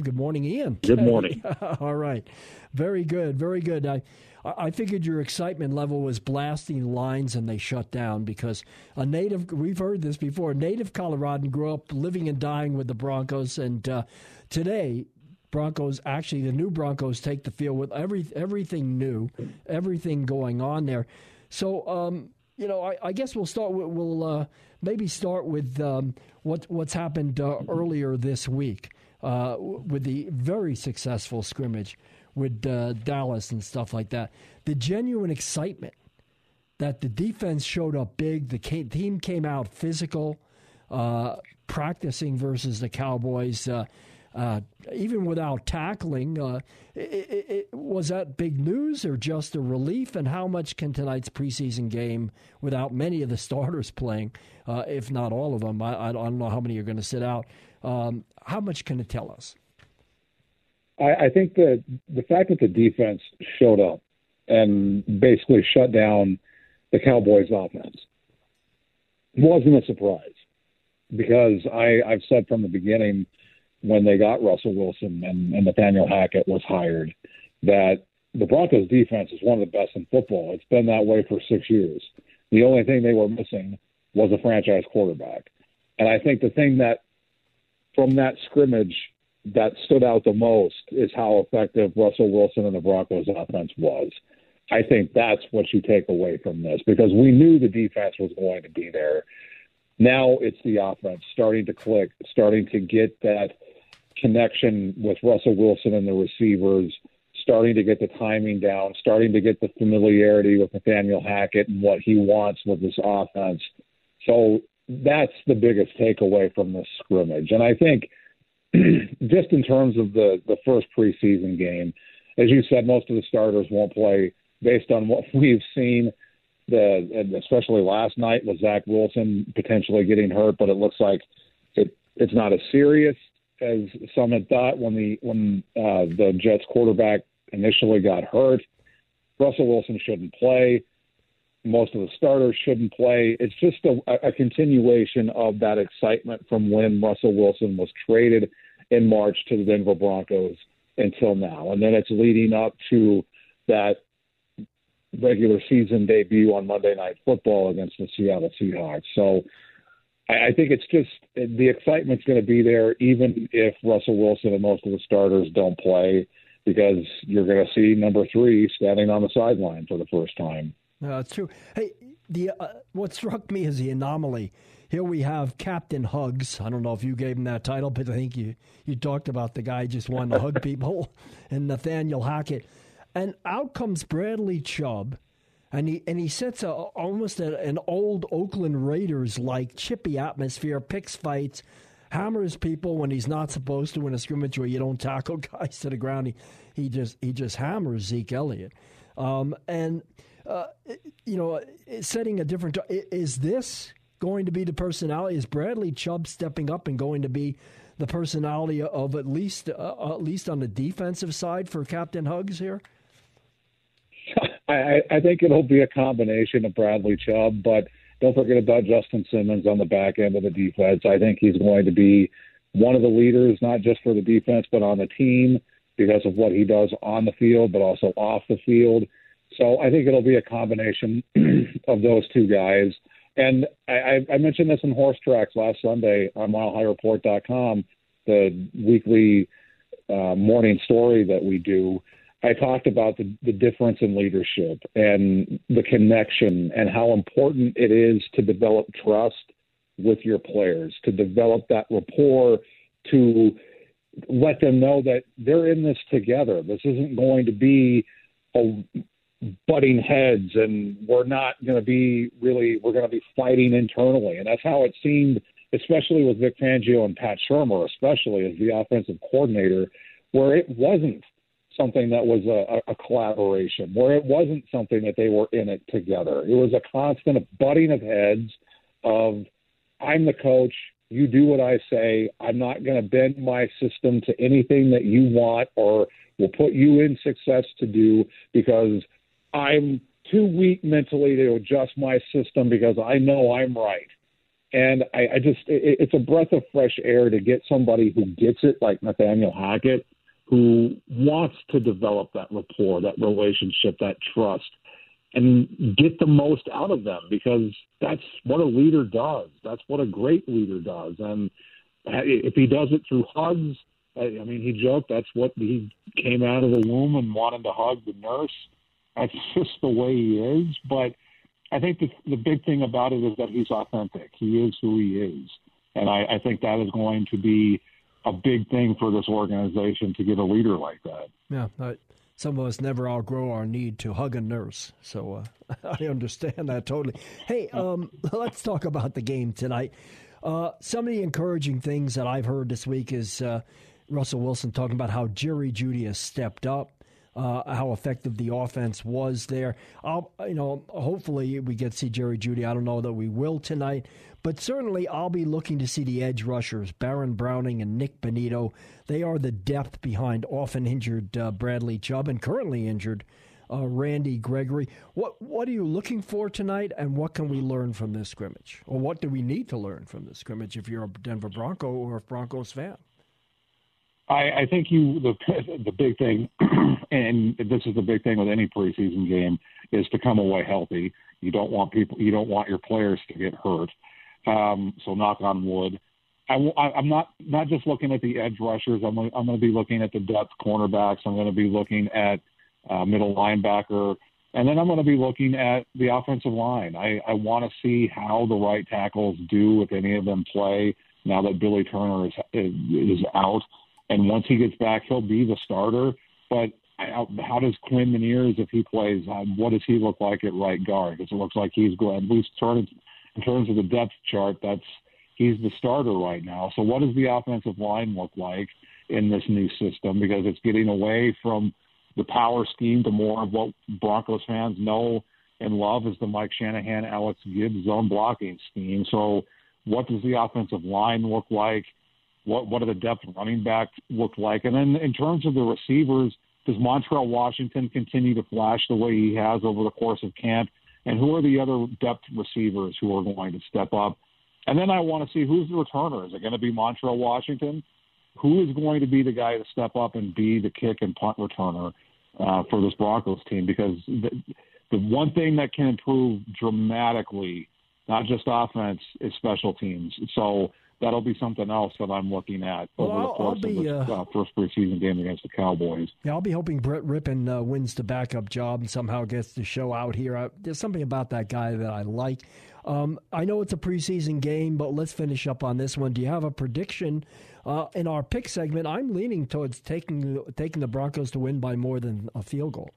Good morning, Ian. Good morning. All right. Very good. Very good. I figured your excitement level was blasting lines and they shut down because we've heard this before, a native Coloradan grew up living and dying with the Broncos. And today, the new Broncos take the field with everything new, everything going on there. So, I guess we'll maybe start with what's happened earlier this week with the very successful scrimmage with Dallas and stuff like that. The genuine excitement that the defense showed up big, the team came out physical, practicing versus the Cowboys, even without tackling. Was that big news or just a relief? And how much can tonight's preseason game, without many of the starters playing, if not all of them, I don't know how many are going to sit out, how much can it tell us? I think that the fact that the defense showed up and basically shut down the Cowboys' offense wasn't a surprise because I've said from the beginning when they got Russell Wilson and Nathaniel Hackett was hired that the Broncos' defense is one of the best in football. It's been that way for 6 years. The only thing they were missing was a franchise quarterback. And I think the thing that from that scrimmage that stood out the most is how effective Russell Wilson and the Broncos offense was. I think that's what you take away from this because we knew the defense was going to be there. Now it's the offense starting to click, starting to get that connection with Russell Wilson and the receivers, starting to get the timing down, starting to get the familiarity with Nathaniel Hackett and what he wants with this offense. So that's the biggest takeaway from this scrimmage. And I think just in terms of the first preseason game, as you said, most of the starters won't play based on what we've seen, and especially last night with Zach Wilson potentially getting hurt, but it looks like it's not as serious as some had thought when the Jets quarterback initially got hurt. Russell Wilson shouldn't play. Most of the starters shouldn't play. It's just a continuation of that excitement from when Russell Wilson was traded in March to the Denver Broncos until now. And then it's leading up to that regular season debut on Monday Night Football against the Seattle Seahawks. So I think it's just the excitement's going to be there even if Russell Wilson and most of the starters don't play because you're going to see number 3 standing on the sideline for the first time. No, it's true. Hey, what struck me is the anomaly. Here we have Captain Hugs. I don't know if you gave him that title, but I think you talked about the guy just wanting to hug people, and Nathaniel Hackett. And out comes Bradley Chubb, and he sets almost an old Oakland Raiders-like chippy atmosphere, picks fights, hammers people when he's not supposed to in a scrimmage where you don't tackle guys to the ground. He just hammers Zeke Elliott. Setting a different – is this going to be the personality? Is Bradley Chubb stepping up and going to be the personality of at least on the defensive side for Captain Hugs here? I think it'll be a combination of Bradley Chubb, but don't forget about Justin Simmons on the back end of the defense. I think he's going to be one of the leaders, not just for the defense, but on the team because of what he does on the field, but also off the field. So I think it'll be a combination of those two guys. And I mentioned this in Horse Tracks last Sunday on MileHighReport.com, the weekly morning story that we do. I talked about the difference in leadership and the connection and how important it is to develop trust with your players, to develop that rapport, to let them know that they're in this together. This isn't going to be a butting heads and we're going to be fighting internally. And that's how it seemed, especially with Vic Fangio and Pat Shurmur, especially as the offensive coordinator, where it wasn't something that was a collaboration, where it wasn't something that they were in it together. It was a constant butting of heads of, I'm the coach, you do what I say, I'm not going to bend my system to anything that you want or will put you in success to do because I'm too weak mentally to adjust my system because I know I'm right. And I just, it's a breath of fresh air to get somebody who gets it, like Nathaniel Hackett, who wants to develop that rapport, that relationship, that trust, and get the most out of them, because that's what a leader does. That's what a great leader does. And if he does it through hugs, I mean, he joked that's what he came out of the womb and wanted to hug the nurse. That's just the way he is. But I think the big thing about it is that he's authentic. He is who he is. And I think that is going to be a big thing for this organization, to get a leader like that. Yeah, some of us never outgrow our need to hug a nurse. So I understand that totally. Hey, let's talk about the game tonight. Some of the encouraging things that I've heard this week is Russell Wilson talking about how Jerry Jeudy has stepped up. How effective the offense was there. Hopefully we get to see Jerry Jeudy. I don't know that we will tonight, but certainly I'll be looking to see the edge rushers, Baron Browning and Nick Benito. They are the depth behind often injured Bradley Chubb and currently injured Randy Gregory. What are you looking for tonight, and what can we learn from this scrimmage? Or what do we need to learn from this scrimmage if you're a Denver Bronco or a Broncos fan? I think the big thing, and this is the big thing with any preseason game, is to come away healthy. You don't want your players to get hurt. So knock on wood. I'm not just looking at the edge rushers. I'm going to be looking at the depth cornerbacks. I'm going to be looking at middle linebacker, and then I'm going to be looking at the offensive line. I want to see how the right tackles do, if any of them play, now that Billy Turner is out. And once he gets back, he'll be the starter. But how does Quinn Meinerz, if he plays, what does he look like at right guard? Because it looks like he's going, at least in terms of the depth chart, he's the starter right now. So what does the offensive line look like in this new system? Because it's getting away from the power scheme to more of what Broncos fans know and love is the Mike Shanahan, Alex Gibbs zone blocking scheme. So what does the offensive line look like? What do the depth running backs look like? And then in terms of the receivers, does Montrell Washington continue to flash the way he has over the course of camp? And who are the other depth receivers who are going to step up? And then I want to see who's the returner. Is it going to be Montrell Washington? Who is going to be the guy to step up and be the kick and punt returner for this Broncos team? Because the one thing that can improve dramatically, not just offense, is special teams. So that'll be something else that I'm looking at over the course of the first preseason game against the Cowboys. Yeah, I'll be hoping Brett Rippon wins the backup job and somehow gets the show out here. There's something about that guy that I like. I know it's a preseason game, but let's finish up on this one. Do you have a prediction? In our pick segment, I'm leaning towards taking the Broncos to win by more than a field goal.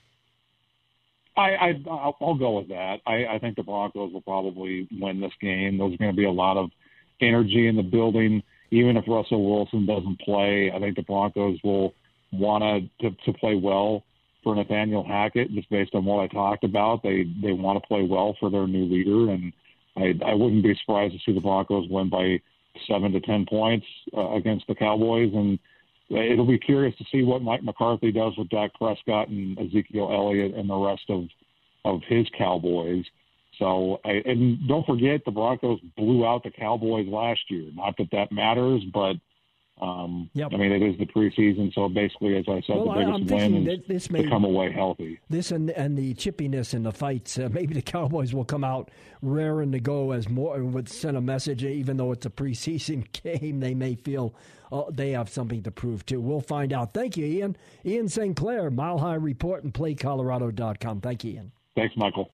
I'll go with that. I think the Broncos will probably win this game. There's going to be a lot of energy in the building. Even if Russell Wilson doesn't play, I think the Broncos will want to play well for Nathaniel Hackett, just based on what I talked about. They want to play well for their new leader, and I wouldn't be surprised to see the Broncos win by 7 to 10 points against the Cowboys. And it'll be curious to see what Mike McCarthy does with Dak Prescott and Ezekiel Elliott and the rest of his Cowboys. So, and don't forget, the Broncos blew out the Cowboys last year. Not that matters, but yep. I mean, it is the preseason, so basically, as I said, the biggest win is to come away healthy. This and the chippiness in the fights, maybe the Cowboys will come out raring to go as more and would send a message, even though it's a preseason game, they may feel they have something to prove too. We'll find out. Thank you, Ian. Ian St. Clair, Mile High Report and PlayColorado.com. Thank you, Ian. Thanks, Michael.